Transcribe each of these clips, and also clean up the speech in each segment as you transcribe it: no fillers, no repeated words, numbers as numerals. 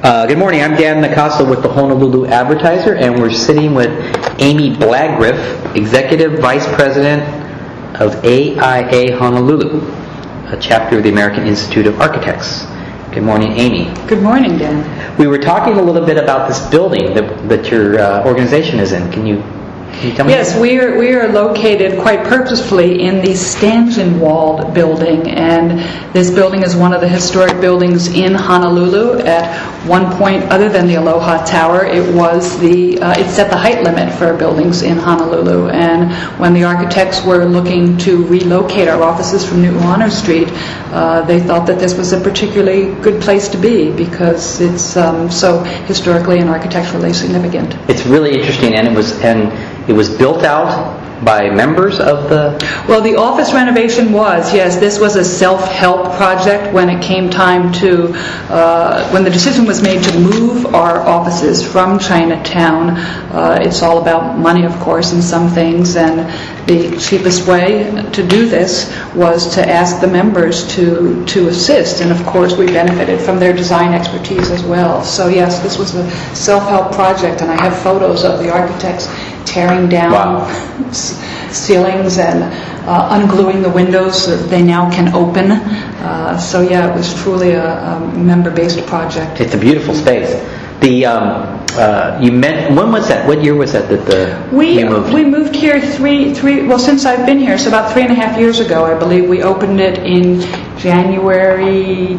Good morning. I'm Dan Nacasa with the Honolulu Advertiser, and we're sitting with Amy Blagriff, Executive Vice President of AIA Honolulu, a chapter of the American Institute of Architects. Good morning, Amy. Good morning, Dan. We were talking a little bit about this building that your organization is in. Can you tell me? Yes, we are located quite purposefully in the Stangenwald building, and this building is one of the historic buildings in Honolulu. At one point, other than the Aloha Tower, it set the height limit for buildings in Honolulu. And when the architects were looking to relocate our offices from Newton Honor Street, they thought that this was a particularly good place to be because it's so historically and architecturally significant. It's really interesting, and it was built out by members of the... Well, the office renovation this was a self-help project when it came time to, when the decision was made to move our offices from Chinatown. It's all about money, of course, in some things, and the cheapest way to do this was to ask the members to assist, and of course we benefited from their design expertise as well. So yes, this was a self-help project, and I have photos of the architects tearing down ceilings and ungluing the when they now can open. So yeah, it was truly a member-based project. It's a beautiful space. When was that? What year was that you moved? We moved here since I've been here, so about 3.5 years ago, I believe. We opened it in January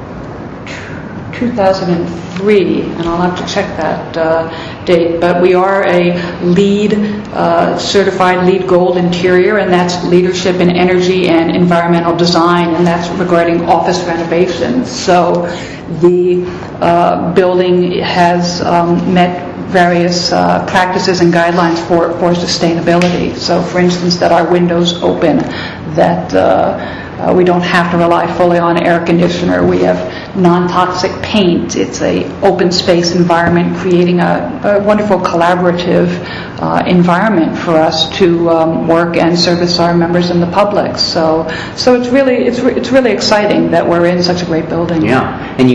2003, and I'll have to check that date, but we are a certified LEED Gold interior, and that's leadership in energy and environmental design, and that's regarding office renovations. So the building has met various practices and guidelines for sustainability. So for instance, that our windows open, that we don't have to rely fully on air conditioner. We have non-toxic paint. It's a open space environment, creating a wonderful collaborative environment for us to work and service our members and the public. So it's really exciting that we're in such a great building. Yeah, and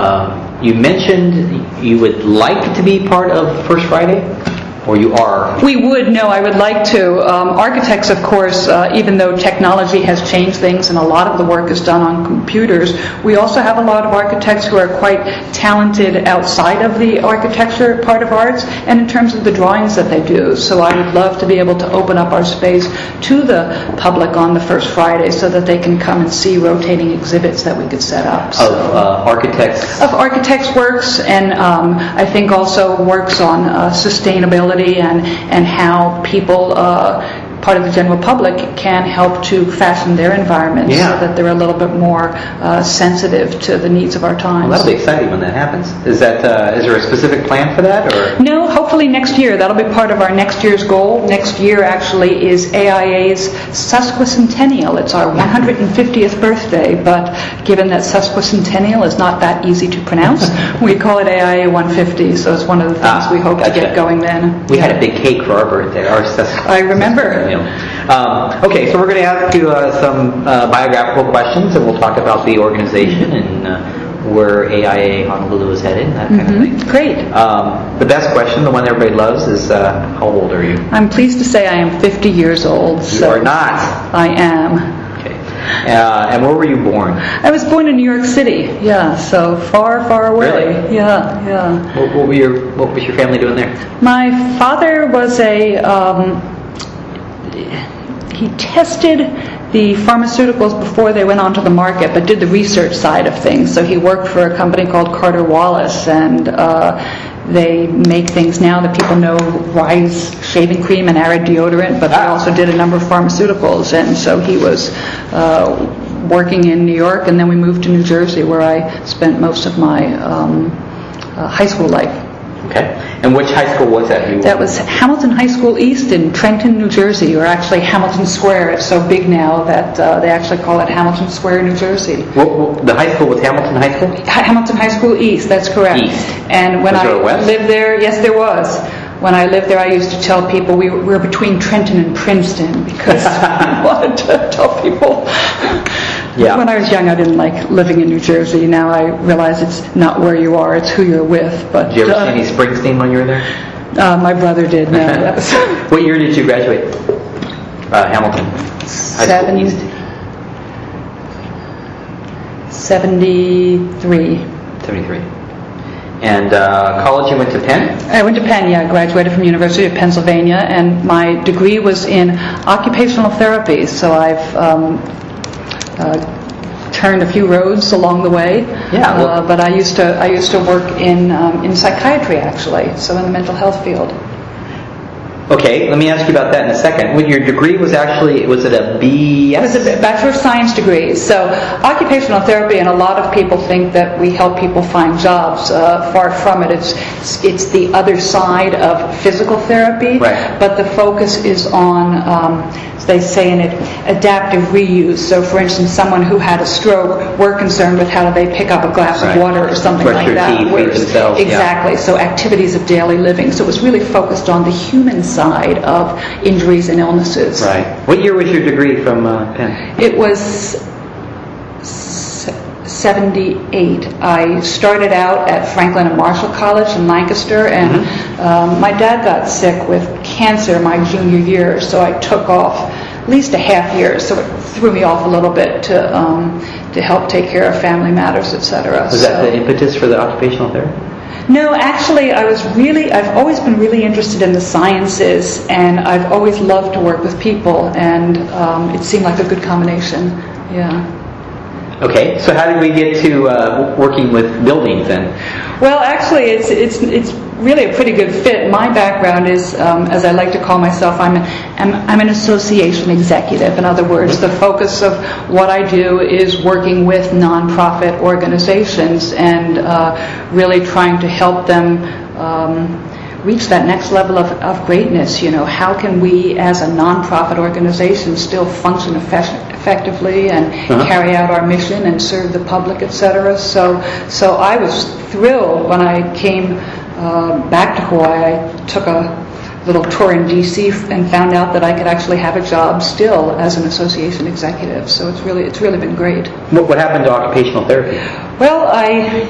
you mentioned you would like to be part of First Friday. Or you are? I would like to. Architects, of course, even though technology has changed things and a lot of the work is done on computers, we also have a lot of architects who are quite talented outside of the architecture part of arts and in terms of the drawings that they do. So I would love to be able to open up our space to the public on the First Friday so that they can come and see rotating exhibits that we could set up. Of architects? Of architects' works, and I think also works on sustainability and how people, part of the general public, can help to fashion their environments so that they're a little bit more sensitive to the needs of our times. Well, that'll be exciting when that happens. Is there a specific plan for that? Or? No, hopefully next year. That'll be part of our next year's goal. Next year actually is AIA's sesquicentennial. It's our 150th birthday, but given that sesquicentennial is not that easy to pronounce, we call it AIA 150, so it's one of the things we hope to get going then. We had a big cake for our birthday. I remember. Okay, so we're going to ask you some biographical questions, and we'll talk about the organization and where AIA Honolulu is headed, that kind of thing. Great. The best question, the one everybody loves, is how old are you? I'm pleased to say I am 50 years old. You are not. I am. Okay. And where were you born? I was born in New York City. Yeah, so far, far away. Really? Yeah. What was your family doing there? My father was he tested the pharmaceuticals before they went onto the market, but did the research side of things. So he worked for a company called Carter Wallace, and they make things now that people know, Rise shaving cream and Arid deodorant, but they also did a number of pharmaceuticals. And so he was working in New York, and then we moved to New Jersey, where I spent most of my high school life. Okay. And which high school was that? That was Hamilton High School East in Trenton, New Jersey, or actually Hamilton Square. It's so big now that they actually call it Hamilton Square, New Jersey. Well, the high school was Hamilton High School? Hamilton High School East, that's correct. East. And when was there a West? Lived there, yes, there was. When I lived there, I used to tell people we were between Trenton and Princeton because I wanted to tell people Yeah. When I was young, I didn't like living in New Jersey. Now I realize it's not where you are, it's who you're with. But Did you ever see any Springsteen when you were there? my brother did. No, that was What year did you graduate? Hamilton. High School East. 73. 73. And college, you went to Penn? I went to Penn, yeah. I graduated from University of Pennsylvania, and my degree was in occupational therapy. So I've turned a few roads along the way. Yeah. Well, but I used to work in psychiatry, actually, so in the mental health field. Okay, let me ask you about that in a second. When your degree was actually, was it a BS? It was a Bachelor of Science degree. So occupational therapy, and a lot of people think that we help people find jobs. Far from it. It's the other side of physical therapy. Right. But the focus is on, as they say in it, adaptive reuse. So for instance, someone who had a stroke, we're concerned with how do they pick up a glass of water or something Brush like their that. teeth, feed themselves. Exactly. Yeah. So activities of daily living. So it was really focused on the human side of injuries and illnesses. Right. What year was your degree from Penn? It was 78. I started out at Franklin and Marshall College in Lancaster, and my dad got sick with cancer my junior year, so I took off at least a half year, so it threw me off a little bit to help take care of family matters, etc. Was that the impetus for the occupational therapy? No, actually, I've always been really interested in the sciences, and I've always loved to work with people, and it seemed like a good combination. Yeah. Okay, so how did we get to working with buildings then? Well, actually, it's really a pretty good fit. My background is, as I like to call myself, I'm an association executive. In other words, the focus of what I do is working with nonprofit organizations and really trying to help them reach that next level of greatness. You know, how can we as a nonprofit organization still function effectively and carry out our mission and serve the public, etc. So I was thrilled when I came back to Hawaii. I took a little tour in D.C. and found out that I could actually have a job still as an association executive. So it's really been great. What happened to occupational therapy? Well, I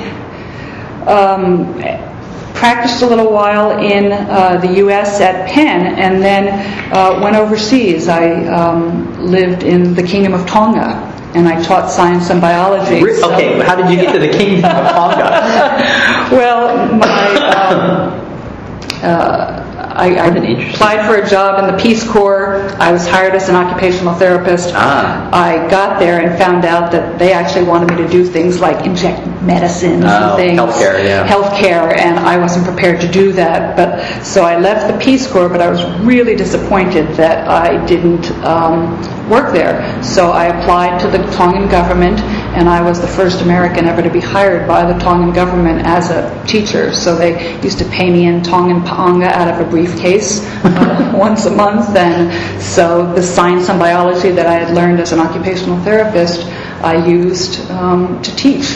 practiced a little while in the U.S. at Penn, and then went overseas. I lived in the Kingdom of Tonga, and I taught science and biology. Okay, how did you get to the Kingdom of Tonga? Well, I applied for a job in the Peace Corps. I was hired as an occupational therapist. I got there and found out that they actually wanted me to do things like inject medicines and things. Healthcare, and I wasn't prepared to do that. But so I left the Peace Corps, but I was really disappointed that I didn't work there. So I applied to the Tongan government, and I was the first American ever to be hired by the Tongan government as a teacher. So they used to pay me in Tongan pa'anga out of a briefcase once a month. And so the science and biology that I had learned as an occupational therapist, I used to teach.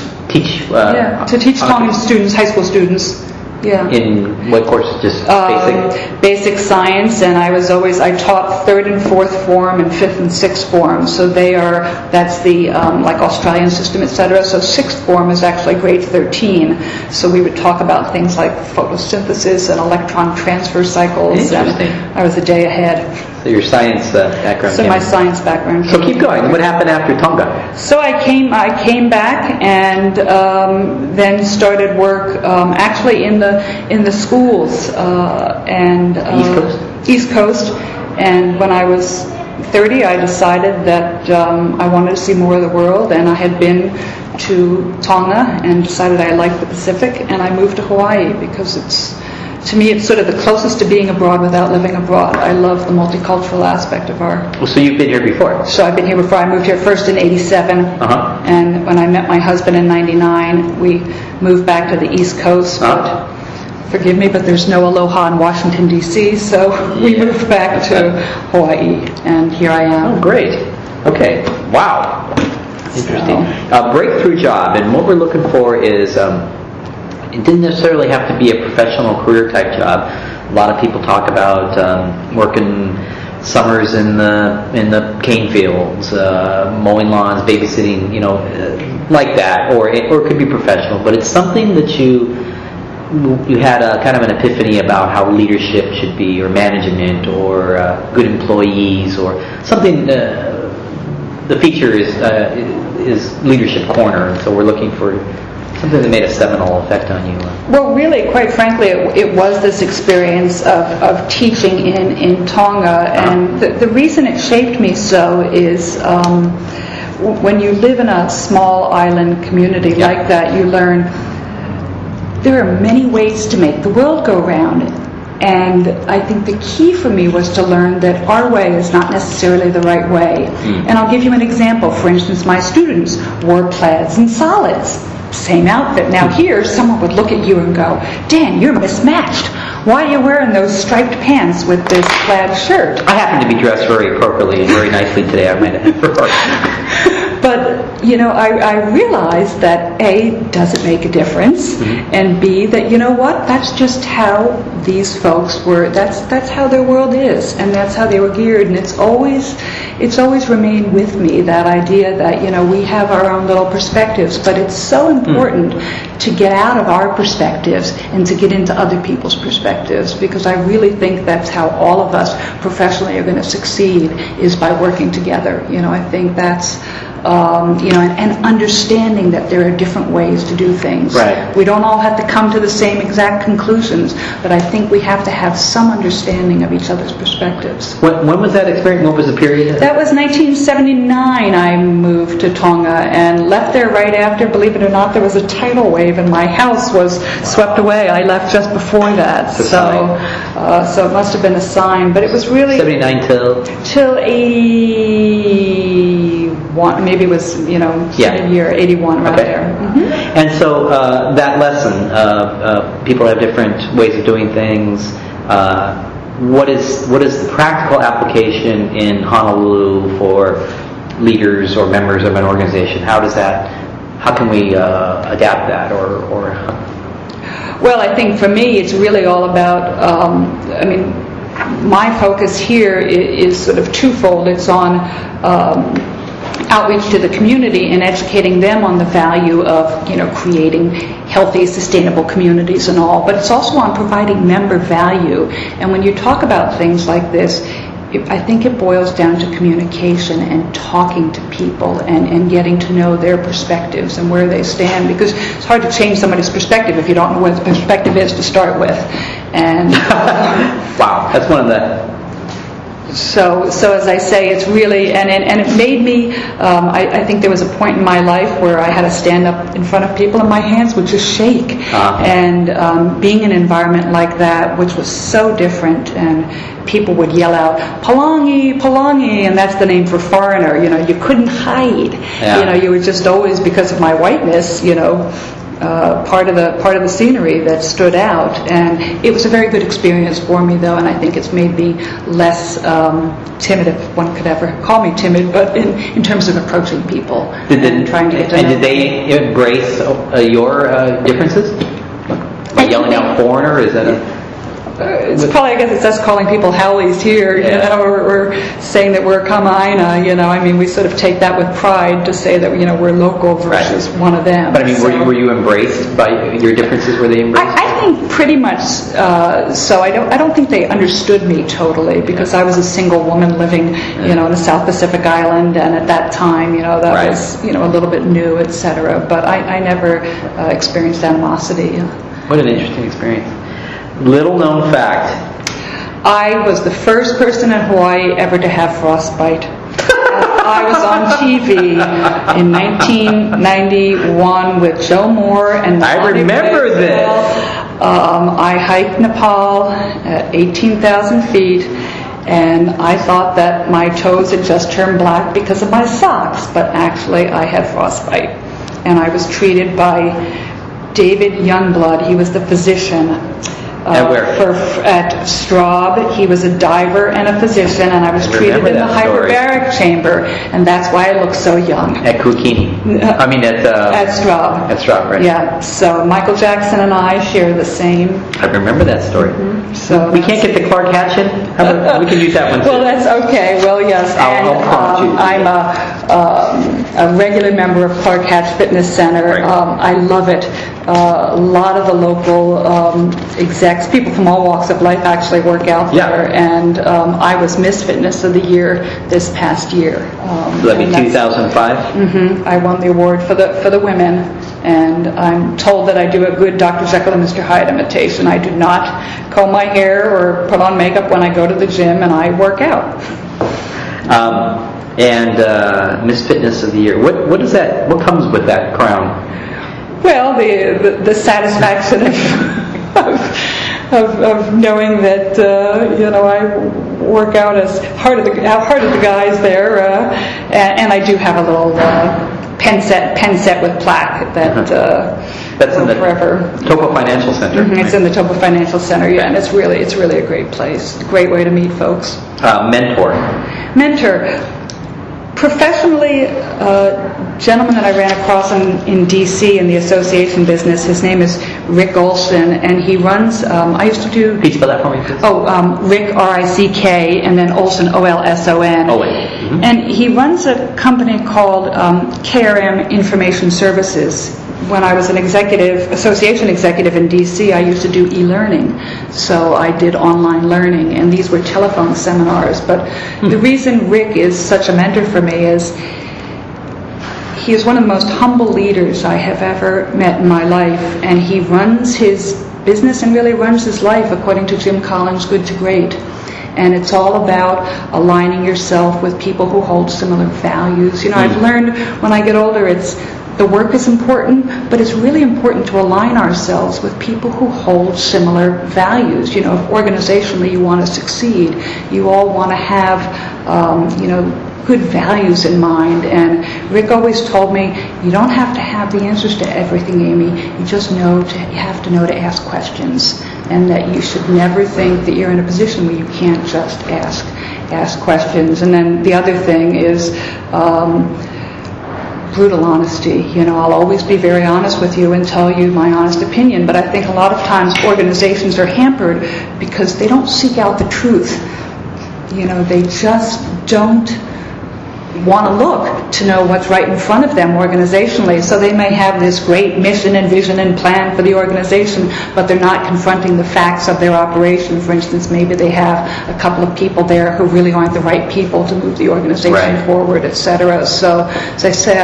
To teach Tongan students, high school students. Yeah. In what courses? Just basic? Basic science, and I taught 3rd and 4th form and 5th and 6th form. So that's the like Australian system, etc. So 6th form is actually grade 13. So we would talk about things like photosynthesis and electron transfer cycles. Interesting. And I was a day ahead. So your science background. So my science background. So keep going. What happened after Tonga? So I came back and then started work actually in the schools and East Coast. And when I was 30, I decided that I wanted to see more of the world, and I had been to Tonga and decided I liked the Pacific, and I moved to Hawaii because to me, it's sort of the closest to being abroad without living abroad. I love the multicultural aspect of our... Well, so you've been here before? So I've been here before. I moved here first in 87, and when I met my husband in 99, we moved back to the East Coast. But forgive me, but there's no aloha in Washington, D.C., so we moved back to Hawaii, and here I am. Oh, great. Okay. Wow. Interesting. Breakthrough job, and what we're looking for is... it didn't necessarily have to be a professional career type job. A lot of people talk about working summers in the cane fields, mowing lawns, babysitting, like that, or it could be professional. But it's something that you had a kind of an epiphany about how leadership should be, or management, or good employees, or something. The feature is Leadership Corner, and so we're looking for something that made a seminal effect on you. Well, really, quite frankly, it was this experience of teaching in Tonga, and the reason it shaped me so is when you live in a small island community like that, you learn there are many ways to make the world go round. And I think the key for me was to learn that our way is not necessarily the right way. And I'll give you an example. For instance, my students wore plaids and solids. Same outfit. Now here, someone would look at you and go, Dan, you're mismatched. Why are you wearing those striped pants with this plaid shirt? I happen to be dressed very appropriately and very nicely today. I might have. But, I realized that A, does it make a difference? And B, that, that's just how these folks were, that's how their world is, and that's how they were geared. And it's always remained with me, that idea that, we have our own little perspectives, but it's so important to get out of our perspectives and to get into other people's perspectives, because I really think that's how all of us professionally are going to succeed, is by working together. I think that's and understanding that there are different ways to do things. Right. We don't all have to come to the same exact conclusions, but I think we have to have some understanding of each other's perspectives. When was that experience? What was the period? That was 1979. I moved to Tonga and left there right after. Believe it or not, there was a tidal wave and my house was swept away. I left just before that. So it must have been a sign. But it was really 79 till 81. Maybe it was, the year 81 around there. And so that lesson, people have different ways of doing things. What is the practical application in Honolulu for leaders or members of an organization? How can we adapt that or Well, I think for me it's really all about, my focus here is sort of twofold. It's on outreach to the community and educating them on the value of, creating healthy, sustainable communities and all. But it's also on providing member value. And when you talk about things like this, I think it boils down to communication and talking to people and getting to know their perspectives and where they stand, because it's hard to change somebody's perspective if you don't know what the perspective is to start with. And wow, that's one of the... So as I say, it's really, and it made me, I think there was a point in my life where I had to stand up in front of people and my hands would just shake. And being in an environment like that, which was so different, and people would yell out, Palangi, Palangi, and that's the name for foreigner. You couldn't hide. Yeah. You were just always, because of my whiteness, part of the scenery that stood out. And it was a very good experience for me, though, and I think it's made me less timid, if one could ever call me timid, but in terms of approaching people and trying to get to know. And did they embrace your differences? By yelling out foreigner? Is that it's probably, I guess it's us calling people Howleys here, or saying that we're Kamaina, we sort of take that with pride to say that, we're local versus one of them. But were you embraced by your differences? Were they embraced? I think pretty much so. I don't think they understood me totally, because I was a single woman living, in the South Pacific Island, and at that time, that was, a little bit new, etc. But I never experienced animosity. What an interesting experience. Little known fact. I was the first person in Hawaii ever to have frostbite. I was on TV in 1991 with Joe Moore and I remember this. I hiked Nepal at 18,000 feet, and I thought that my toes had just turned black because of my socks, but actually I had frostbite. And I was treated by David Youngblood. He was the physician. At where? At Straub. He was a diver and a physician, and I was treated in the hyperbaric chamber, and that's why I look so young. At Kukini. At Straub. At Straub, right. Yeah, so Michael Jackson and I share the same. I remember that story. Mm-hmm. So we can't get the Clark Hatchin? We can use that one too. Well, that's okay. Well, yes. I'm a regular member of Clark Hatch Fitness Center. Right. I love it. A lot of the local execs, people from all walks of life actually work out there. And I was Miss Fitness of the Year this past year. That'd be 2005? Mm-hmm. I won the award for the women. And I'm told that I do a good Dr. Jekyll and Mr. Hyde imitation. I do not comb my hair or put on makeup when I go to the gym, and I work out. And Miss Fitness of the Year. What is that? What comes with that crown? Well, the satisfaction of knowing that I work out as hard as the guys there, and I do have a little pen set with plaque that that's in the forever. Topo Financial Center. Mm-hmm. It's in the Topo Financial Center, yeah, and it's really a great place. A great way to meet folks. Mentor. Professionally, a gentleman that I ran across in D.C. in the association business, his name is Rick Olson, and he runs, I used to do... Can you spell that for me, please? Rick, R-I-C-K, and then Olson, O-L-S-O-N. Mm-hmm. And he runs a company called KRM Information Services. When I was an association executive in D.C., I used to do e-learning. So I did online learning, and these were telephone seminars. But the reason Rick is such a mentor for me is he is one of the most humble leaders I have ever met in my life, and he runs his business and really runs his life according to Jim Collins' Good to Great. And it's all about aligning yourself with people who hold similar values. I've learned when I get older, the work is important, but it's really important to align ourselves with people who hold similar values. If organizationally you want to succeed, you all want to have, good values in mind. And Rick always told me, you don't have to have the answers to everything, Amy. You just you have to know to ask questions, and that you should never think that you're in a position where you can't just ask questions. And then the other thing is brutal honesty. I'll always be very honest with you and tell you my honest opinion, but I think a lot of times organizations are hampered because they don't seek out the truth. They just don't want to look to know what's right in front of them organizationally. So they may have this great mission and vision and plan for the organization, but they're not confronting the facts of their operation. For instance, maybe they have a couple of people there who really aren't the right people to move the organization forward, etc. So, as I say,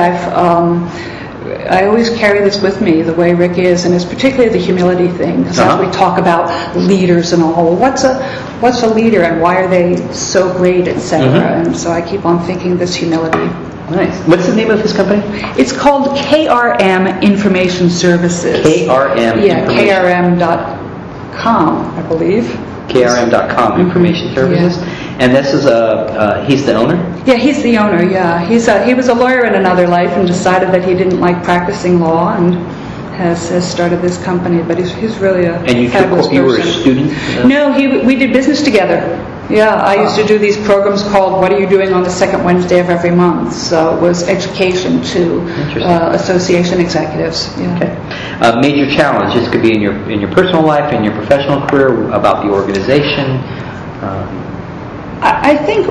I always carry this with me, the way Rick is, and it's particularly the humility thing, because as we talk about leaders and all, what's a leader and why are they so great, etc. And so I keep on thinking this humility. Nice. What's the name of his company? It's called KRM Information Services. KRM. Yeah, KRM.com, I believe. KRM.com, Information Services. Yeah. And this is he's the owner? Yeah, he's the owner, yeah. He was a lawyer in another life and decided that he didn't like practicing law and has started this company, but he's really a fabulous person. You were a student? No, we did business together. Yeah, I used to do these programs called What Are You Doing on the Second Wednesday of Every Month? So it was education to association executives. Yeah. Okay. Major challenge. This could be in your personal life, in your professional career, about the organization. I think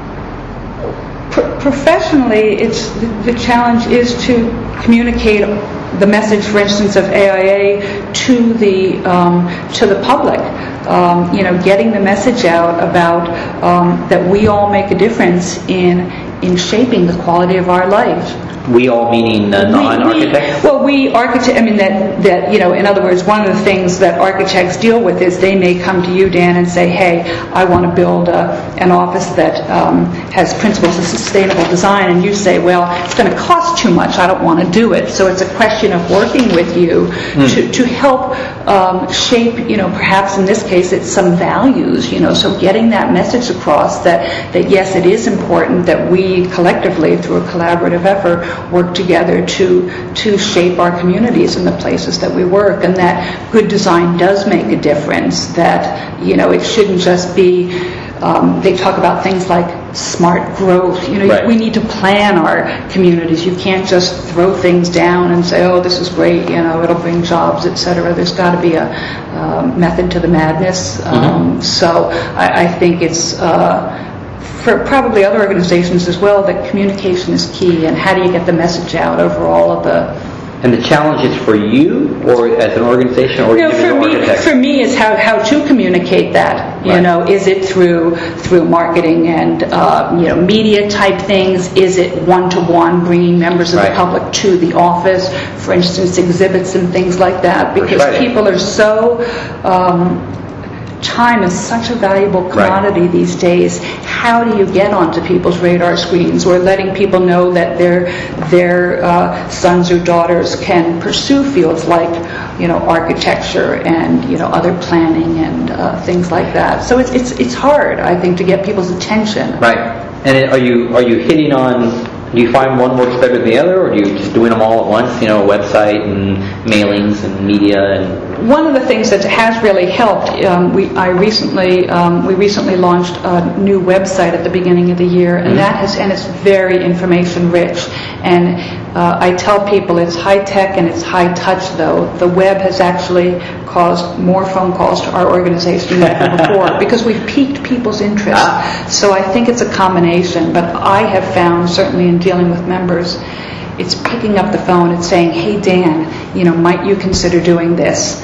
professionally, the challenge is to communicate the message, for instance, of AIA to the public. Getting the message out about that we all make a difference in shaping the quality of our life. We all meaning non-architects? We architect. I mean that in other words, one of the things that architects deal with is they may come to you, Dan, and say, "Hey, I want to build an office that has principles of sustainable design," and you say, "Well, it's going to cost too much. I don't want to do it." So it's a question of working with you to help shape. Perhaps in this case, it's some values. So getting that message across that yes, it is important that we we collectively, through a collaborative effort, work together to shape our communities and the places that we work, and that good design does make a difference, that, it shouldn't just be, they talk about things like smart growth. Right. We need to plan our communities. You can't just throw things down and say, oh, this is great, it'll bring jobs, etc. There's got to be a method to the madness. So I think it's, for probably other organizations as well, that communication is key, and how do you get the message out over all of the... And the challenge is for you, or as an organization, or individual architects? For me, is how to communicate that. Right. Is it through marketing and media type things? Is it one-to-one, bringing members of the public to the office? For instance, exhibits and things like that. Because people are so... time is such a valuable commodity these days. How do you get onto people's radar screens, or letting people know that their sons or daughters can pursue fields like architecture and other planning and things like that? So it's hard, I think, to get people's attention. Right. And are you hitting on? Do you find one works better than the other, or are you just doing them all at once? A website and mailings and media and. One of the things that has really helped, we recently launched a new website at the beginning of the year, and it's very information rich. And I tell people it's high tech and it's high touch. Though the web has actually caused more phone calls to our organization than ever before, because we've piqued people's interest. So I think it's a combination. But I have found, certainly in dealing with members, it's picking up the phone and saying, "Hey Dan, might you consider doing this?"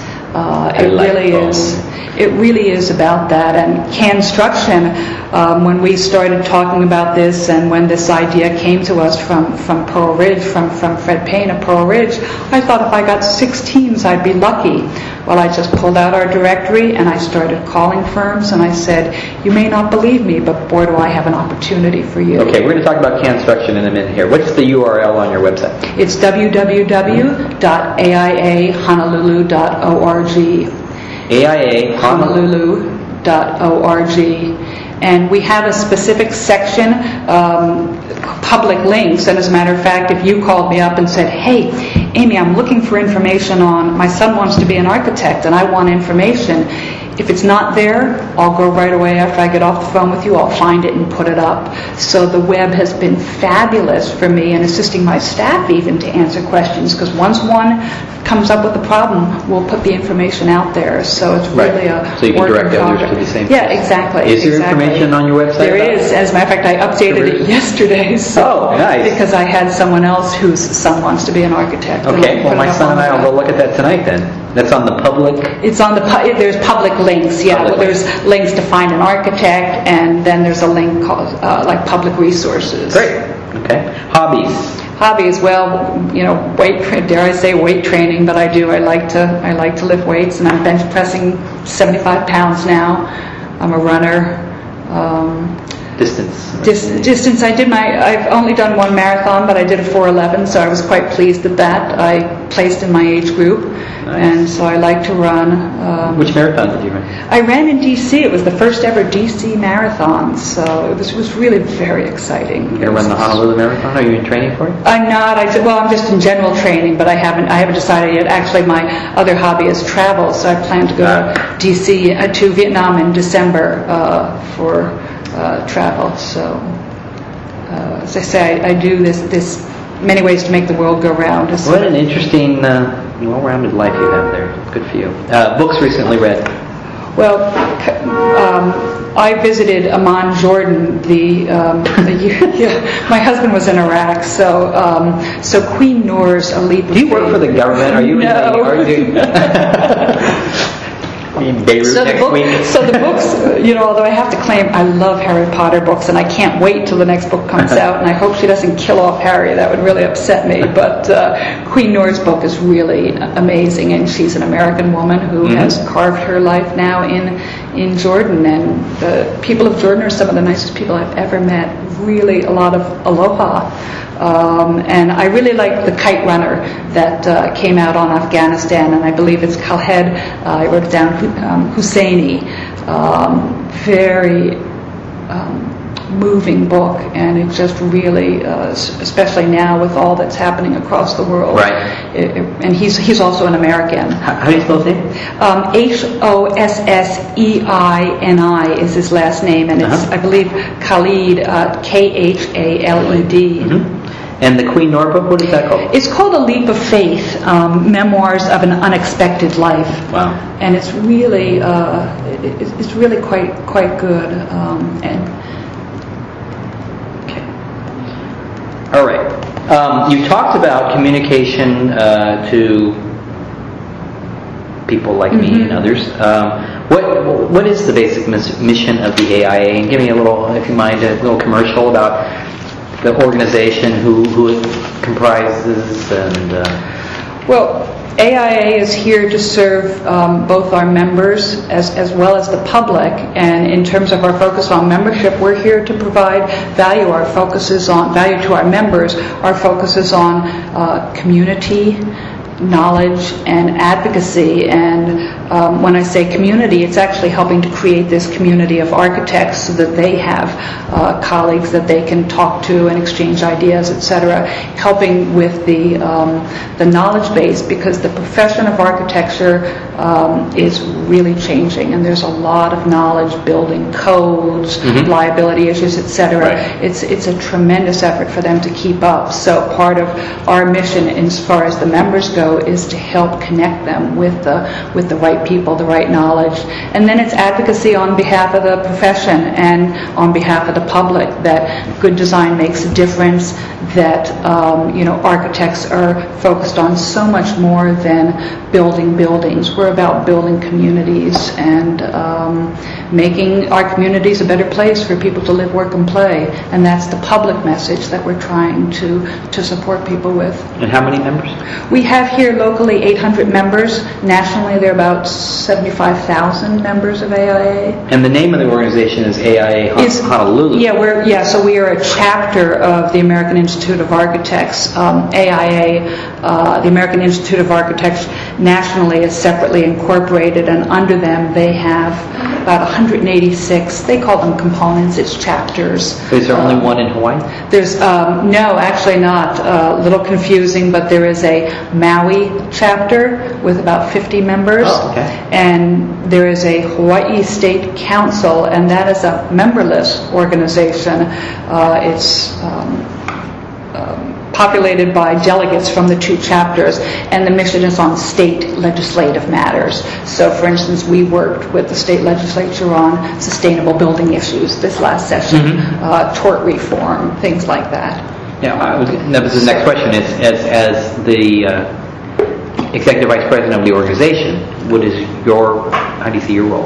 It really is about that. And Construction, when we started talking about this, and when this idea came to us from Pearl Ridge, from Fred Payne at Pearl Ridge, I thought if I got 6 teams, I'd be lucky. Well, I just pulled out our directory and I started calling firms, and I said, "You may not believe me, but boy, do I have an opportunity for you." Okay, we're going to talk about Construction in a minute here. What's the URL on your website? It's www.aiahonolulu.org. AIAHonolulu.org. And we have a specific section, public links. And as a matter of fact, if you called me up and said, "Hey, Amy, I'm looking for information on, my son wants to be an architect and I want information," if it's not there, I'll go right away after I get off the phone with you. I'll find it and put it up. So the web has been fabulous for me, and assisting my staff even to answer questions, because once one comes up with a problem, we'll put the information out there. So it's really a so you can direct others to the same place. Yeah, exactly. Is there information on your website? There is. As a matter of fact, I updated it yesterday. So, nice. Because I had someone else whose son wants to be an architect. Okay, well, my son and I will go look at that tonight then. That's on the public? It's on there's public links, yeah. Public there's links to find an architect, and then there's a link called like public resources. Great. Okay. Hobbies, well, weight training, but I like to lift weights, and I'm bench pressing 75 pounds now. I'm a runner. Distance. I've only done one marathon, but I did a 4:11, so I was quite pleased at that. I placed in my age group, and so I like to run. Which marathon did you run? I ran in D.C. It was the first ever D.C. marathon, so it was really very exciting. You're going to run the Honolulu Marathon? Are you in training for it? I'm not. I'm just in general training, but I haven't decided yet. Actually, my other hobby is travel, so I plan to go to D.C. To Vietnam in December for travel. So, as I say, I do this many ways to make the world go round. What an interesting, well-rounded life you have there. Good for you. Books recently read? Well, I visited Amman, Jordan, the year. My husband was in Iraq, so Queen Noor's A Leap of Faith. Do you work for the government? Are you in the So the books, although I have to claim I love Harry Potter books, and I can't wait till the next book comes out, and I hope she doesn't kill off Harry. That would really upset me. But Queen Noor's book is really amazing, and she's an American woman who has carved her life now in Jordan, and the people of Jordan are some of the nicest people I've ever met. Really a lot of aloha. And I really like The Kite Runner that came out on Afghanistan, and I believe it's Khaled, I wrote it down, Husseini. Very moving book, and it just really, especially now with all that's happening across the world. Right. And he's also an American. How do you spell his name? Hosseini is his last name, and it's, I believe, Khaled, Khaled. And the Queen Nora book, what is that called? It's called A Leap of Faith, Memoirs of an Unexpected Life. Wow. And it's really, it's really quite good. Okay. All right. You talked about communication to people like me and others. What is the basic mission of the AIA? And give me a little, if you mind, a little commercial about the organization, who it comprises, and... Well, AIA is here to serve both our members as well as the public, and in terms of our focus on membership, we're here to provide value. Our focus is on value to our members. Our focus is on community, knowledge, and advocacy. And when I say community, it's actually helping to create this community of architects so that they have colleagues that they can talk to and exchange ideas, etc. Helping with the knowledge base, because the profession of architecture is really changing, and there's a lot of knowledge building codes, liability issues, etc. Right. It's a tremendous effort for them to keep up. So part of our mission, as far as the members go, is to help connect them with the right people, the right knowledge, and then it's advocacy on behalf of the profession and on behalf of the public, that good design makes a difference, that architects are focused on so much more than building buildings. We're about building communities and making our communities a better place for people to live, work, and play, and that's the public message that we're trying to support people with. And how many members? We have here locally 800 members. Nationally, there are about 75,000 members of AIA. And the name of the organization is AIA Honolulu. So we are a chapter of the American Institute of Architects. AIA, the American Institute of Architects, nationally is separately incorporated, and under them they have about 186, they call them components, it's chapters. Is there only one in Hawaii? There's, no, actually not. A little confusing, but there is a Maui chapter with about 50 members. Oh, okay. And there is a Hawaii State Council, and that is a memberless organization. It's populated by delegates from the two chapters, and the mission is on state legislative matters. So, for instance, we worked with the state legislature on sustainable building issues this last session, tort reform, things like that. Yeah, that was the next question. As the executive vice president of the organization, how do you see your role?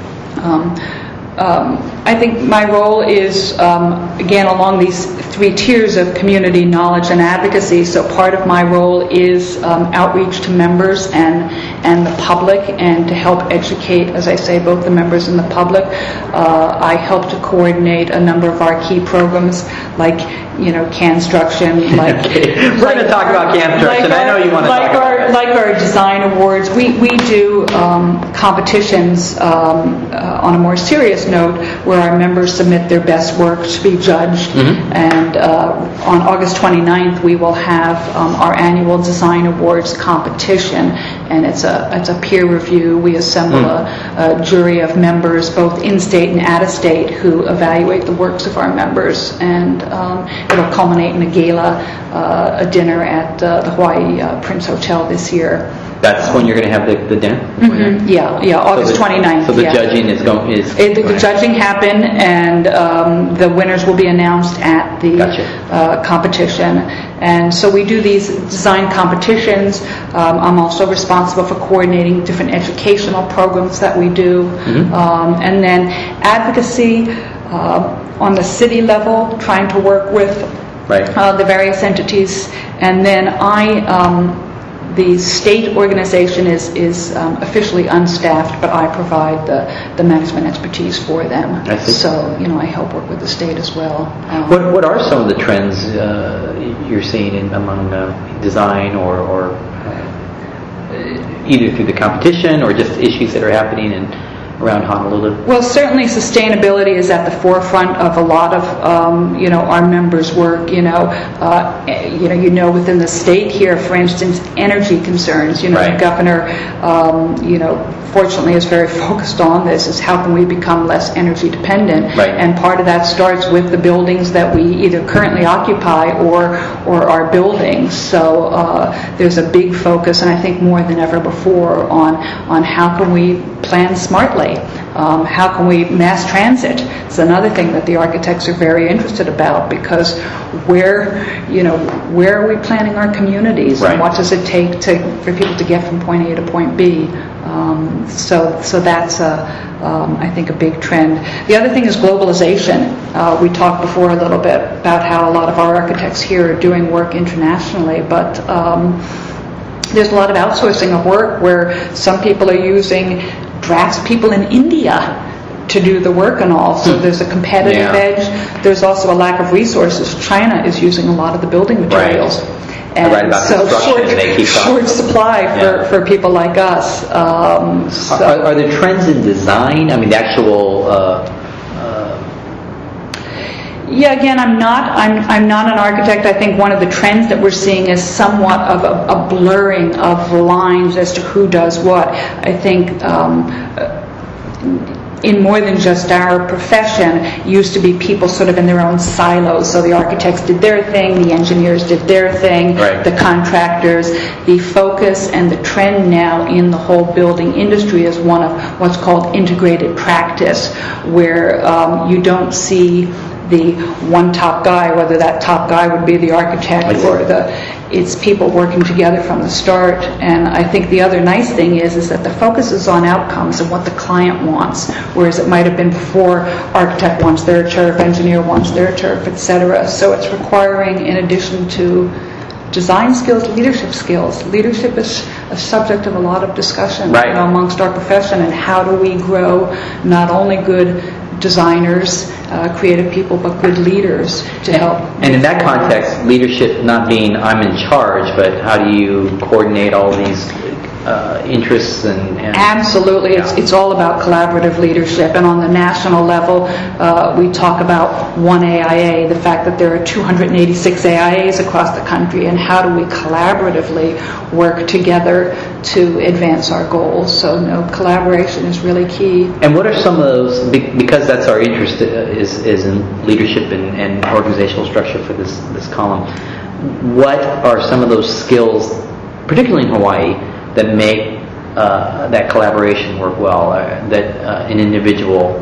I think my role is, again, along these three tiers of community, knowledge, and advocacy. So part of my role is outreach to members and the public, and to help educate, as I say, both the members and the public. I help to coordinate a number of our key programs, like CANstruction. We're going to talk about CANstruction. I know you want to talk about that. Like our design awards, we do competitions on a more serious note, where our members submit their best work to be judged. And on August 29th, we will have our annual design awards competition, and it's a peer review. We assemble a jury of members, both in-state and out-of-state, who evaluate the works of our members, and it'll culminate in a gala, a dinner at the Hawaii Prince Hotel this year. That's when you're going to have the dinner? Yeah, August 29th. So the judging the judging happened, and the winners will be announced at the competition. And so we do these design competitions. I'm also responsible for coordinating different educational programs that we do. And then advocacy on the city level, trying to work with the various entities. And then the state organization is officially unstaffed, but I provide the management expertise for them. I see. So, I help work with the state as well. What are some of the trends you're seeing among design, or either through the competition or just issues that are happening in around Honolulu? Well, certainly sustainability is at the forefront of a lot of our members' work. Within the state here, for instance, energy concerns. Right. The governor, fortunately, is very focused on this. Is how can we become less energy dependent? Right. And part of that starts with the buildings that we either currently occupy or our buildings. So there's a big focus, and I think more than ever before, on how can we plan smartly. How can we mass transit? It's another thing that the architects are very interested about, because where are we planning our communities, right. and what does it take for people to get from point A to point B? So that's I think a big trend. The other thing is globalization. We talked before a little bit about how a lot of our architects here are doing work internationally, but there's a lot of outsourcing of work where some people are using draftspeople in India to do the work and all. So there's a competitive edge. There's also a lack of resources. China is using a lot of the building materials. Right. And right about so short supply for people like us. Are there trends in design? I mean, the actual... Again, I'm not an architect. I think one of the trends that we're seeing is somewhat of a blurring of lines as to who does what. I think in more than just our profession, used to be people sort of in their own silos. So the architects did their thing, the engineers did their thing, right. The contractors. The focus and the trend now in the whole building industry is one of what's called integrated practice, where you don't see the one top guy, whether that top guy would be the architect or it's people working together from the start. And I think the other nice thing is that the focus is on outcomes and what the client wants, whereas it might have been before architect wants their turf, engineer wants their turf, etc. So it's requiring, in addition to design skills, leadership skills. Leadership is a subject of a lot of discussion right. Amongst our profession, and how do we grow not only good designers, creative people, but good leaders to help. And in that context, leadership not being I'm in charge, but how do you coordinate all these interests and Absolutely. It's all about collaborative leadership. And on the national level, we talk about one AIA, the fact that there are 286 AIAs across the country, and how do we collaboratively work together to advance our goals. So collaboration is really key. And what are some of those, because that's our interest is in leadership and organizational structure for this column, what are some of those skills, particularly in Hawaii, that make that collaboration work well, that an individual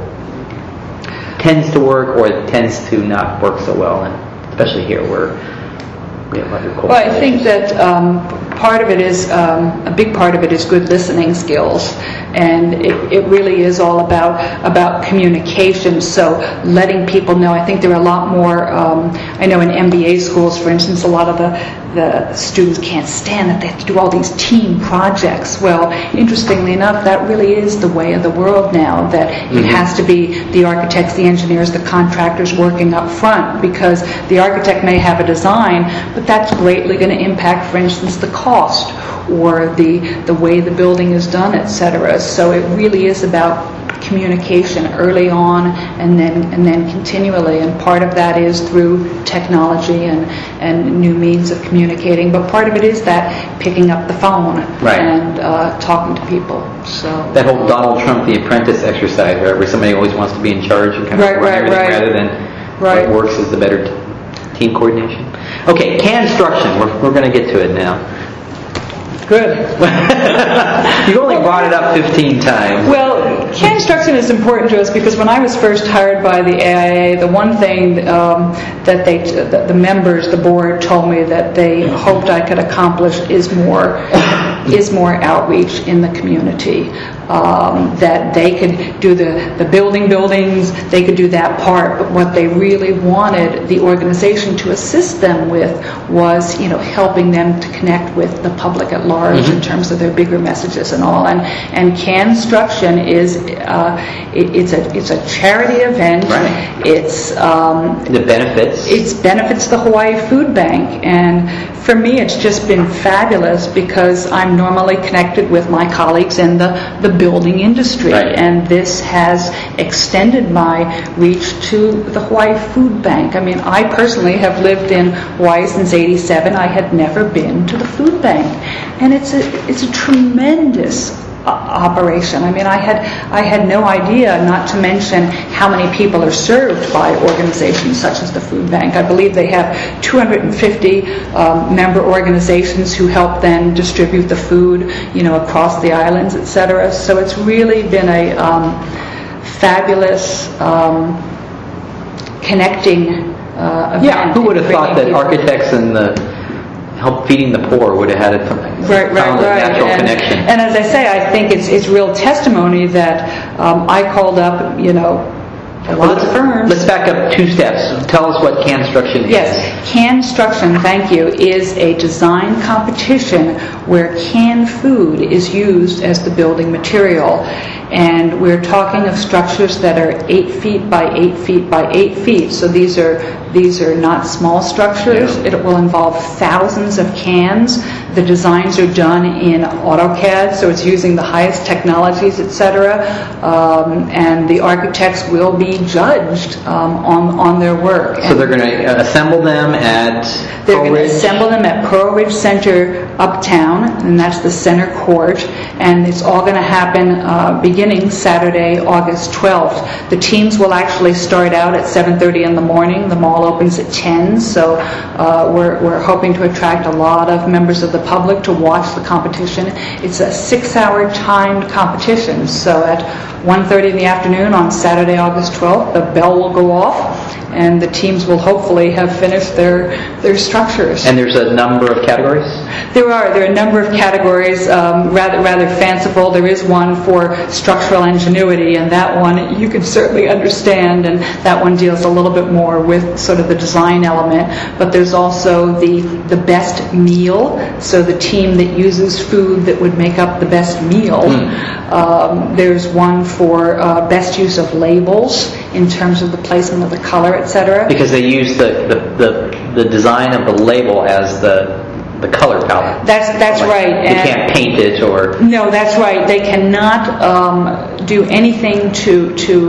tends to work or tends to not work so well, and especially here where we have other cultures? Well, I think that part of it is, a big part of it is good listening skills. And it really is all about communication. So letting people know. I think there are a lot more, I know in MBA schools, for instance, a lot of the students can't stand that they have to do all these team projects. Well, interestingly enough, that really is the way of the world now, that it has to be the architects, the engineers, the contractors working up front, because the architect may have a design, but that's greatly going to impact, for instance, the cost or the way the building is done, etc. So it really is about communication early on and then continually, and part of that is through technology and new means of communicating, but part of it is that picking up the phone right. and talking to people. So that whole Donald Trump the Apprentice exercise, where somebody always wants to be in charge and kind of run everything rather than what works is the better team coordination. Okay, construction. We're going to get to it now. Good. You've only brought it up 15 times. Well, construction is important to us because when I was first hired by the AIA, the one thing that the members, the board, told me that they hoped I could accomplish is more outreach in the community. That they could do the buildings, they could do that part, but what they really wanted the organization to assist them with was, helping them to connect with the public at large in terms of their bigger messages and all. And construction is it's a charity event. Right. It's the benefits. It benefits the Hawaii Food Bank, and for me it's just been fabulous because I'm normally connected with my colleagues in the building industry. Right. And this has extended my reach to the Hawaii Food Bank. I mean, I personally have lived in Hawaii since '87. I had never been to the food bank. And it's a tremendous operation. I mean, I had no idea, not to mention how many people are served by organizations such as the food bank. I believe they have 250 member organizations who help then distribute the food, across the islands, etc. So it's really been a fabulous connecting event. Yeah, who would have thought that architects and the help feeding the poor would have had a natural connection. And as I say, I think it's real testimony that I called up, a lot of firms. Let's back up 2 steps. Tell us what Construction is. Yes, Construction, thank you, is a design competition where canned food is used as the building material. And we're talking of structures that are 8 feet by 8 feet by 8 feet. So these are not small structures. Yeah. It will involve thousands of cans. The designs are done in AutoCAD, so it's using the highest technologies, etc. And the architects will be judged on their work. So they're going to assemble them at They're going to assemble them at Pearl Ridge Center uptown, and that's the center court. And it's all going to happen beginning Saturday, August 12th. The teams will actually start out at 7:30 in the morning. The mall opens at 10, so we're hoping to attract a lot of members of the public to watch the competition. It's a 6-hour timed competition, so at 1:30 in the afternoon on Saturday, August 12th, the bell will go off, and the teams will hopefully have finished their structures. And there's a number of categories? There are a number of categories, rather fanciful. There is one for structural ingenuity, and that one you can certainly understand, and that one deals a little bit more with sort of the design element. But there's also the best meal, so the team that uses food that would make up the best meal. There's one for best use of labels in terms of the placement of the color, etc. Because they use the design of the label as the color palette. That's right. They can't paint it or... No, that's right. They cannot do anything to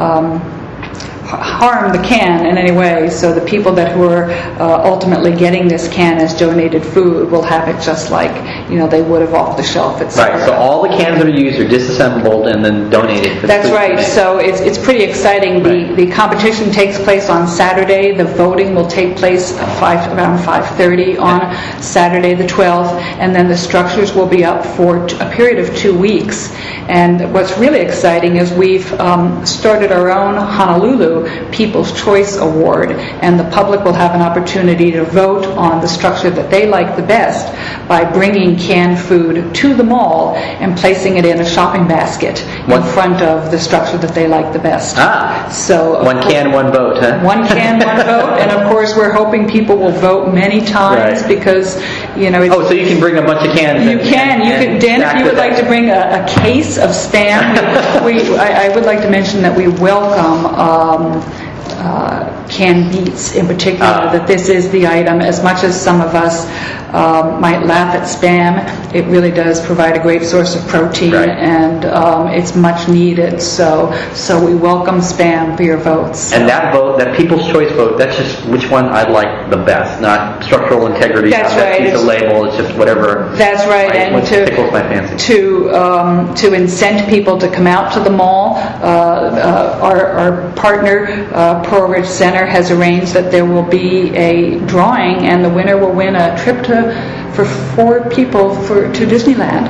harm the can in any way. So the people who are ultimately getting this can as donated food will have it just like they would have off the shelf, etc. Right. So all the cans that are used are disassembled and then donated. That's right. So it's pretty exciting. Right. The competition takes place on Saturday. The voting will take place around 5:30 on Saturday the 12th, and then the structures will be up for a period of 2 weeks. And what's really exciting is we've started our own Honolulu People's Choice Award, and the public will have an opportunity to vote on the structure that they like the best by bringing canned food to the mall and placing it in a shopping basket in front of the structure that they like the best. So one can, one vote, huh? One can, one vote, and of course we're hoping people will vote many times, right. Because so you can bring a bunch of cans. You can. Dan, if you would like to bring a case of Spam, I would like to mention that we welcome canned beets in particular, that this is the item. As much as some of us might laugh at Spam, it really does provide a great source of protein, right. And it's much needed. So we welcome Spam for your votes. And that vote, that People's Choice vote, that's just which one I like the best, not structural integrity. That's right. It's a label. It's just whatever. That's right. And tickles my fancy. To incent people to come out to the mall, our partner Pearl Ridge Center has arranged that there will be a drawing, and the winner will win a trip for 4 people to Disneyland.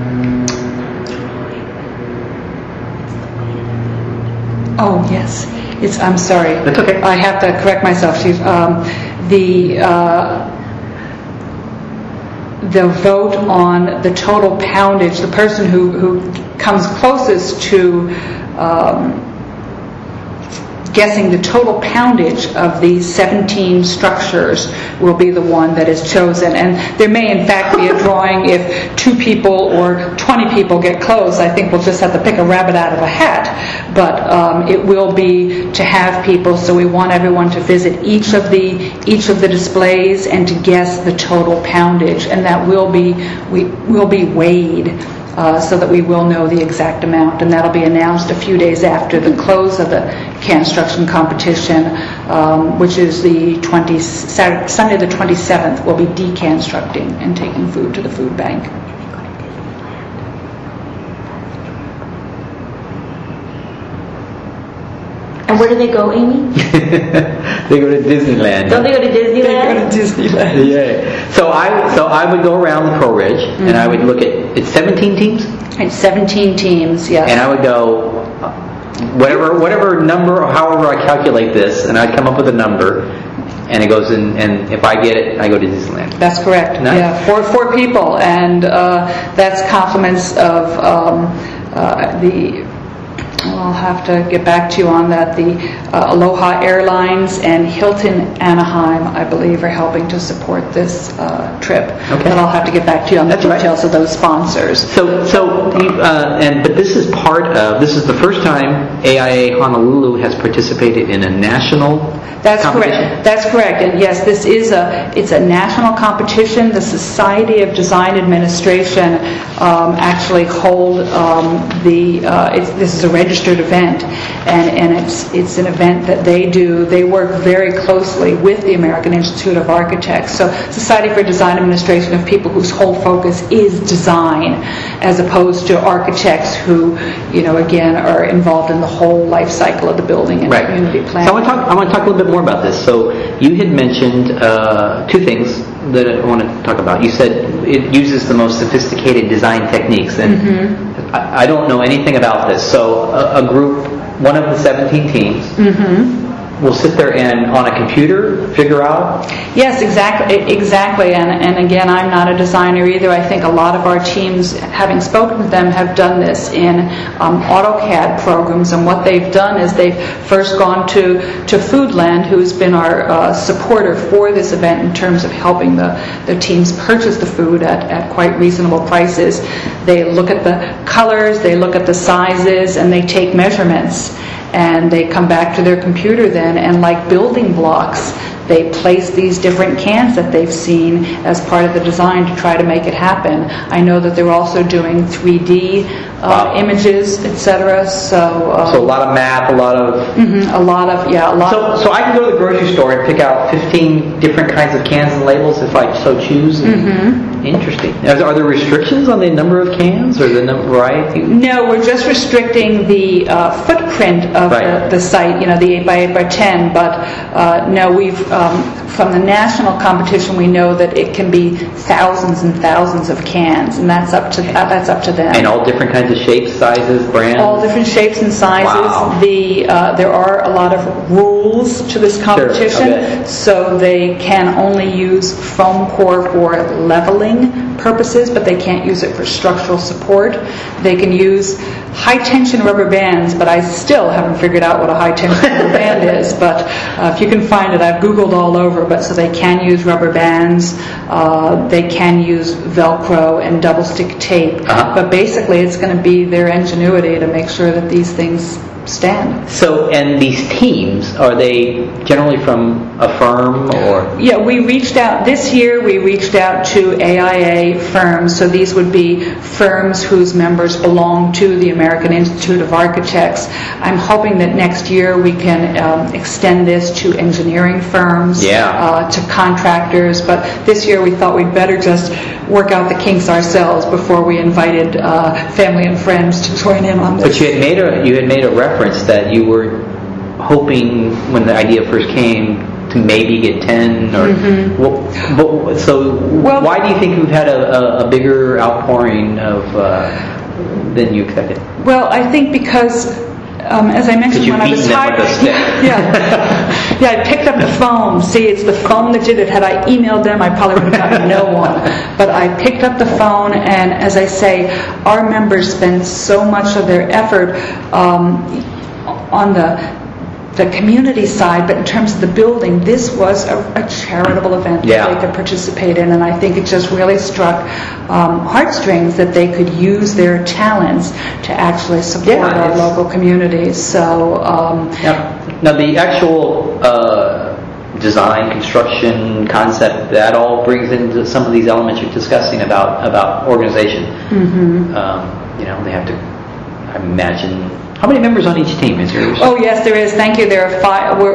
Oh yes, I'm sorry. That's okay. I have to correct myself. The vote on the total poundage, the person who comes closest to guessing the total poundage of these 17 structures will be the one that is chosen. And there may in fact be a drawing if 2 people or 20 people get close. I think we'll just have to pick a rabbit out of a hat. But it will be to have people, so we want everyone to visit each of the displays and to guess the total poundage. And that will be weighed so that we will know the exact amount, and that'll be announced a few days after the close of the construction competition, which is Sunday the 27th. We'll be deconstructing and taking food to the food bank. And where do they go, Amy? They go to Disneyland. Don't they go to Disneyland? They go to Disneyland. Yeah. So I would go around the Pro Ridge, and I would look at, it's 17 teams? It's 17 teams, yes. And I would go, whatever number or however I calculate this, and I'd come up with a number, and it goes in, and if I get it, I go to Disneyland. That's correct. Nice. Yeah, four people, and that's compliments of I'll have to get back to you on that. The Aloha Airlines and Hilton Anaheim, I believe, are helping to support this trip. Okay. But I'll have to get back to you on the That's right. details of those sponsors. But this is this is the first time AIA Honolulu has participated in a national That's competition? correct. That's correct. And yes, it's a national competition. The Society of Design Administration actually hold this is a registered event, and it's an event that they do. They work very closely with the American Institute of Architects. So Society for Design Administration of people whose whole focus is design, as opposed to architects who, again, are involved in the whole life cycle of the building and Right. community planning. So I want to talk a little bit more about this. So you had mentioned two things that I want to talk about. You said it uses the most sophisticated design techniques, and I don't know anything about this. So a group, one of the 17 teams, will sit there and on a computer figure out? Yes, exactly. And again, I'm not a designer either. I think a lot of our teams, having spoken with them, have done this in AutoCAD programs. And what they've done is they've first gone to Foodland, who's been our supporter for this event in terms of helping the teams purchase the food at quite reasonable prices. They look at the colors, they look at the sizes, and they take measurements. And they come back to their computer then, and like building blocks, they place these different cans that they've seen as part of the design to try to make it happen. I know that they're also doing 3D images, etc. So a lot of math, a lot of... So I can go to the grocery store and pick out 15 different kinds of cans and labels if I so choose? Interesting. Are there restrictions on the number of cans or the variety? No, we're just restricting the footprint of the site, the 8x8x10, but no, we've from the national competition we know that it can be thousands and thousands of cans, and that's up to them. And all different kinds of shapes, sizes, brands? All different shapes and sizes. Wow. There are a lot of rules to this competition, Sure. so they can only use foam core for leveling purposes, but they can't use it for structural support. They can use high-tension rubber bands, but I still haven't figured out what a high-tension rubber band is. But if you can find it, I've Googled all over. But so they can use rubber bands, they can use Velcro and double-stick tape. But basically, it's going to be their ingenuity to make sure that these things stand. So, and these teams, are they generally from a firm or? Yeah, this year we reached out to AIA firms, so these would be firms whose members belong to the American Institute of Architects. I'm hoping that next year we can extend this to engineering firms, to contractors, but this year we thought we'd better just work out the kinks ourselves before we invited family and friends to join in on this. But you had made a reference that you were hoping when the idea first came to maybe get 10 or why do you think we've had a bigger outpouring of than you expected? Well, I think because as I mentioned when I was hired, I picked up the phone. See, it's the phone that did it. Had I emailed them, I probably would have gotten no one. But I picked up the phone, and as I say, our members spend so much of their effort on the community side, but in terms of the building, this was a charitable event that they could participate in, and I think it just really struck heartstrings that they could use their talents to actually support our local communities. So now the actual design, construction, concept, that all brings into some of these elements you're discussing about organization. They have to, I imagine. How many members on each team is there? Oh, yes, there is. Thank you. There are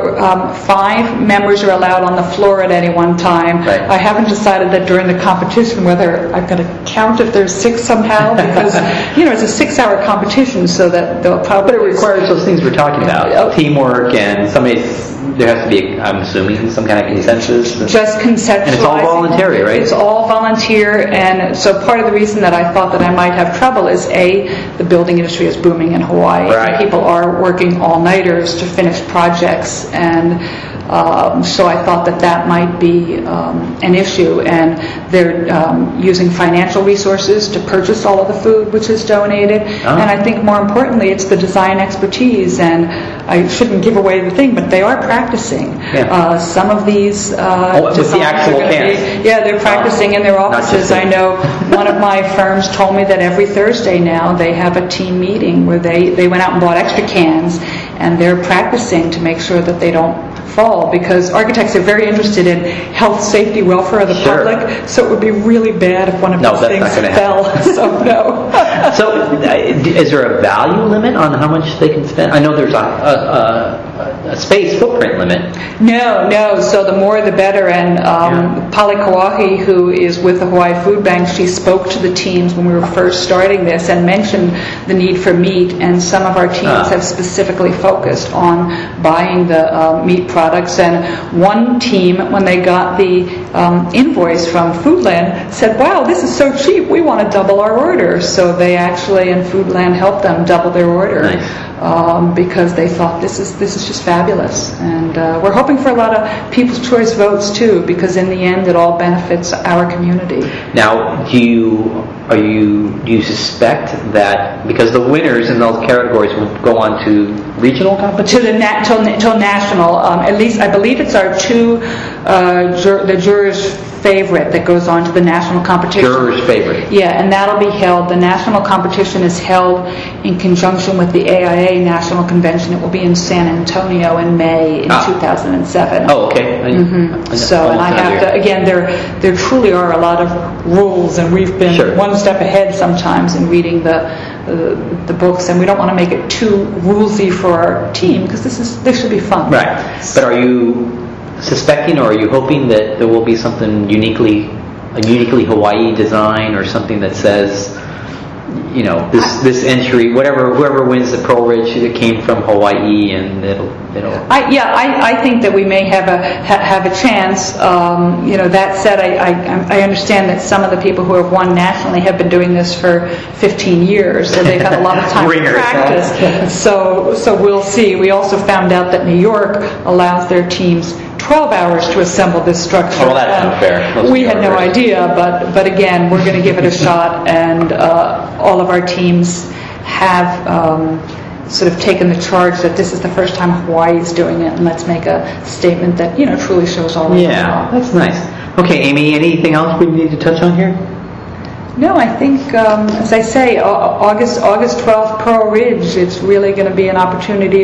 five members are allowed on the floor at any one time. Right. I haven't decided that during the competition whether I'm going to count if there's 6 somehow, because, it's a 6-hour competition, so that they'll probably... But it requires those things we're talking about, teamwork, and there has to be, I'm assuming, some kind of consensus. Just conceptualizing. And it's all voluntary, right? It's all volunteer, and so part of the reason that I thought that I might have trouble is, A, the building industry is booming in Hawaii. Right. People are working all-nighters to finish projects, and so I thought that might be an issue, and they're using financial resources to purchase all of the food which is donated, and I think more importantly it's the design expertise, and I shouldn't give away the thing, but they are practicing. Yeah. Some of these with the actual cans. They're practicing in their offices. I know one of my firms told me that every Thursday now they have a team meeting where they went out and bought extra cans, and they're practicing to make sure that they don't fall, because architects are very interested in health, safety, welfare of the public, so it would be really bad if one of these things fell. So no. So is there a value limit on how much they can spend? I know there's a space footprint limit. No. So the more the better. And Polly Kauahi, who is with the Hawaii Food Bank, she spoke to the teams when we were first starting this and mentioned the need for meat. And some of our teams have specifically focused on buying the meat products. And one team, when they got the invoice from Foodland, said, "Wow, this is so cheap. We want to double our order." So they actually, and Foodland helped them double their order. Nice. Because they thought this is just fabulous, and we're hoping for a lot of People's Choice votes too, because in the end it all benefits our community. Now, do you suspect that because the winners in those categories will go on to regional competition? Till national, at least I believe it's our the jurors' favorite that goes on to the national competition. Jurors' favorite. Yeah, and that'll be held. The national competition is held in conjunction with the AIA National Convention. It will be in San Antonio in May in 2007. Oh, okay. So, and I have to, again, there truly are a lot of rules, and we've been one step ahead sometimes in reading the books, and we don't want to make it too rulesy for our team, because this should be fun. Right. But are you suspecting, or are you hoping that there will be something uniquely Hawaii design, or something that says, this entry, whoever wins the Pearl Ridge, it came from Hawaii, and it'll. I think that we may have a chance. That said, I understand that some of the people who have won nationally have been doing this for 15 years, so they've got a lot of time to practice. So we'll see. We also found out that New York allows their teams 12 hours to assemble this structure. Oh, well, that's not fair. We had no idea, but again, we're going to give it a shot, and all of our teams have sort of taken the charge that this is the first time Hawaii is doing it, and let's make a statement that truly shows all of Yeah, that's nice. Okay, Amy, anything else we need to touch on here? No, I think, as I say, August 12th, Pearl Ridge, it's really going to be an opportunity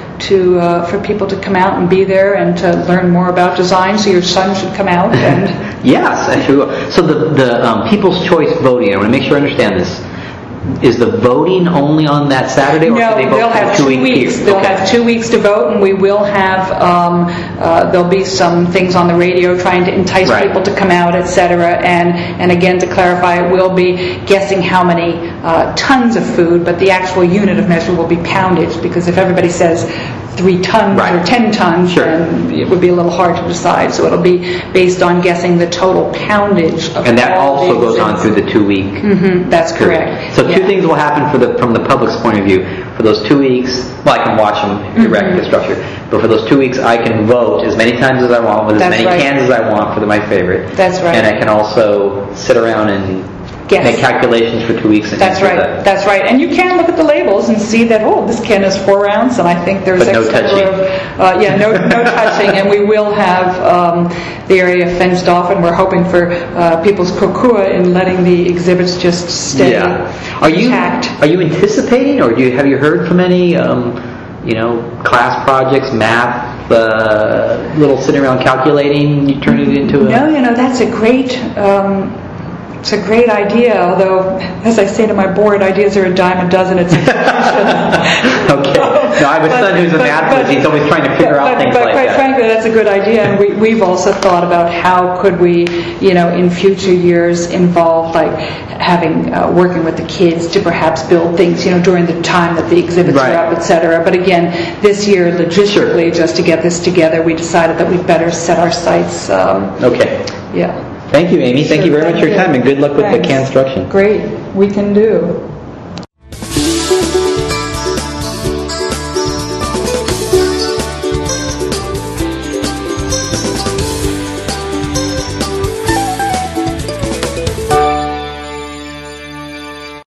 for people to come out and be there and to learn more about design, so your son should come out. And Yes, actually. So the People's Choice voting, I want to make sure I understand this. Is the voting only on that Saturday, or no, do they vote they'll have 2 weeks. They'll have 2 weeks to vote, and we will have there'll be some things on the radio trying to entice people to come out, etc. And again, to clarify, it will be guessing how many tons of food, but the actual unit of measure will be poundage, because if everybody says 3 tons or 10 tons, then it would be a little hard to decide. So it'll be based on guessing the total poundage of. And that also goes on through the 2 week. Mm-hmm, that's correct. So two things will happen from the public's point of view. For those 2 weeks, well, I can watch them direct the structure, but for those 2 weeks, I can vote as many times as I want with as many cans as I want for my favorite. That's right. And I can also sit around and make calculations for 2 weeks. And That's right. That's right. And you can look at the labels and see that, this can is 4 ounce, and I think there's but no touching. No touching. And we will have the area fenced off, and we're hoping for people's kokua in letting the exhibits just stay intact. Are you anticipating, or have you heard from any class projects, math little sitting around calculating, you turn it into a... No, that's a great... it's a great idea, although, as I say to my board, ideas are a dime a dozen. It's Okay. No, I have a son who's a math whiz. He's always trying to figure out things like that. But quite frankly, that's a good idea, and we've also thought about how could we, in future years involve, like, having, working with the kids to perhaps build things, during the time that the exhibits are up, etc. But again, this year, logistically, just to get this together, we decided that we'd better set our sights. Okay. Yeah. Thank you, Amy. Thank you very much for your time, and good luck with the construction. Great. We can do.